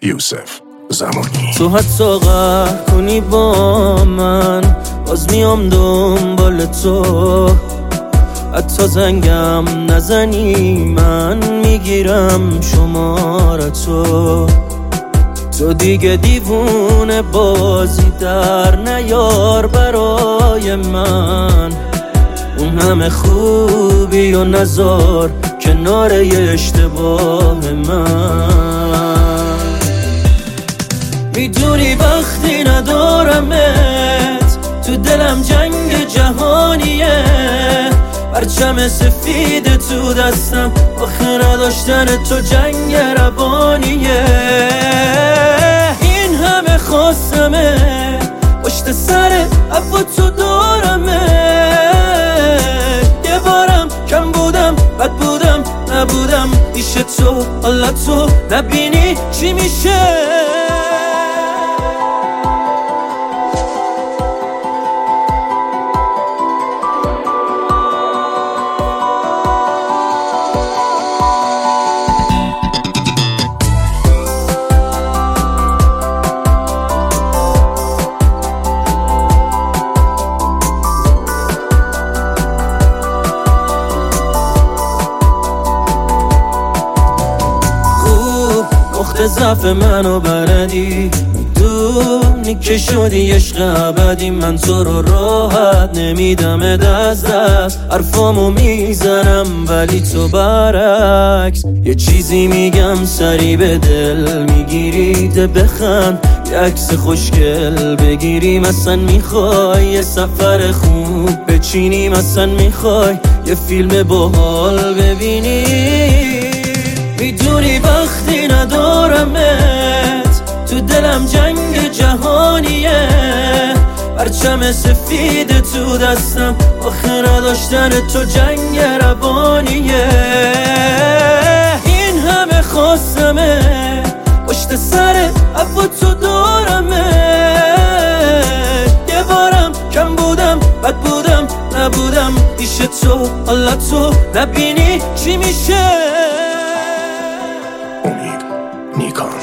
یوسف زمانی. تو حتی قهر کنی با من باز میام دنبال تو، حتی زنگم نزنی من میگیرم شمارتو. تو دیگه دیوونه بازی در نیار برای من، اون همه خوبی و نزار کنار اشتباه من. میدونی وقتی ندارمت تو دلم جنگ جهانیه، پرچم سفید تو دستم آخه نداشتن تو جنگ روانیه. این همه خواستمه پشت سر عفو تو دارمه، یه بارم کم بودم بد بودم نبودم پیش تو، حالا تو نبینی چی میشه. نقطه ضعف منو بلدی، میدونی که شدی عشق ابدی. من تو رو راحت نمیدم از دست، حرفامو میزنم ولی تو برعکس. یه چیزی میگم سری به دل میگیری، ده بخند یه عکس خوشگل بگیریم. اصلا میخوای یه سفر خوب بچینیم، اصلا میخوای یه فیلم باحال ببینی. میدونی وقتی ندارمت تو دلم جنگ جهانیه، پرچم سفید تو دستم آخه نداشتن تو جنگ روانیه. این همه خواستمه پشت سر عفو تو دارمه، یه بارم کم بودم بد بودم نبودم پیش تو، حالا تو نبینی چی میشه. امید نیکان.